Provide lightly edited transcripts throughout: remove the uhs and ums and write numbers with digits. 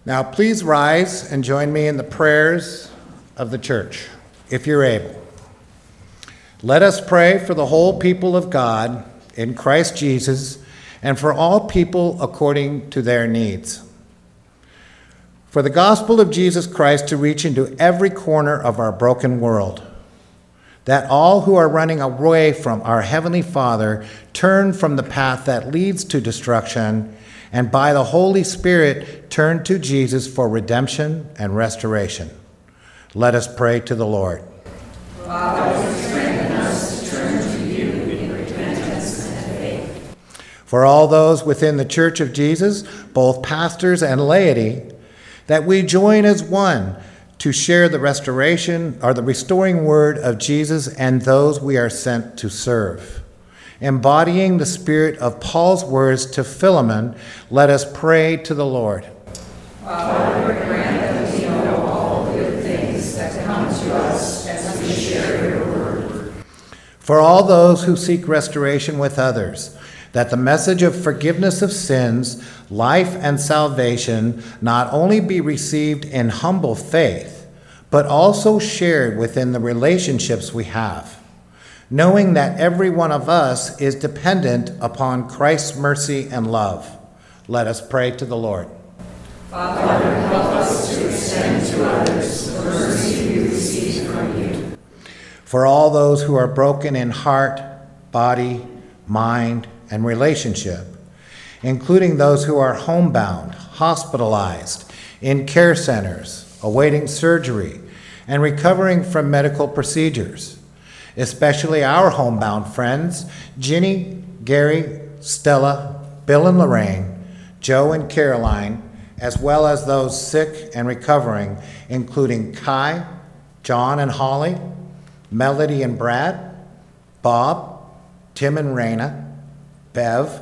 Now, please rise and join me in the prayers of the church, if you're able. Let us pray for the whole people of God in Christ Jesus and for all people according to their needs. For the gospel of Jesus Christ to reach into every corner of our broken world, that all who are running away from our Heavenly Father turn from the path that leads to destruction and by the Holy Spirit turn to Jesus for redemption and restoration. Let us pray to the Lord. Father, strengthen us to turn to you in repentance and faith. For all those within the Church of Jesus, both pastors and laity, that we join as one to share the restoration or the restoring word of Jesus and those we are sent to serve. Embodying the spirit of Paul's words to Philemon, let us pray to the Lord. Father, grant that we know all the good things that come to us as we share your word. For all those who seek restoration with others, that the message of forgiveness of sins, life, and salvation not only be received in humble faith, but also shared within the relationships we have, knowing that every one of us is dependent upon Christ's mercy and love. Let us pray to the Lord. Father, help us to extend to others the mercy we receive from you. For all those who are broken in heart, body, mind, and relationship, including those who are homebound, hospitalized, in care centers, awaiting surgery, and recovering from medical procedures, especially our homebound friends, Ginny, Gary, Stella, Bill and Lorraine, Joe and Caroline, as well as those sick and recovering, including Kai, John and Holly, Melody and Brad, Bob, Tim and Raina, Bev,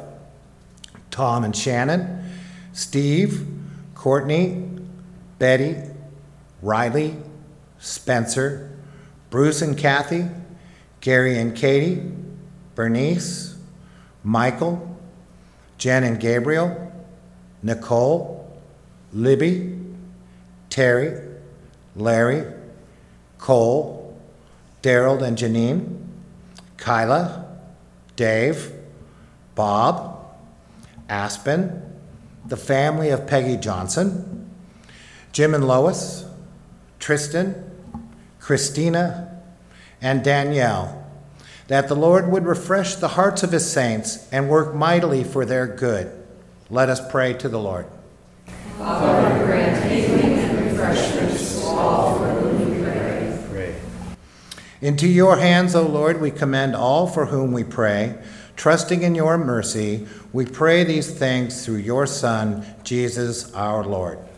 Tom and Shannon, Steve, Courtney, Betty, Riley, Spencer, Bruce and Kathy, Gary and Katie, Bernice, Michael, Jen and Gabriel, Nicole, Libby, Terry, Larry, Cole, Daryl and Janine, Kyla, Dave, Bob, Aspen, the family of Peggy Johnson, Jim and Lois, Tristan, Christina, and Danielle, that the Lord would refresh the hearts of his saints and work mightily for their good. Let us pray to the Lord. Father, grant healing and refreshment to all for whom we pray. Into your hands, O Lord, we commend all for whom we pray. Trusting in your mercy, we pray these things through your Son, Jesus our Lord.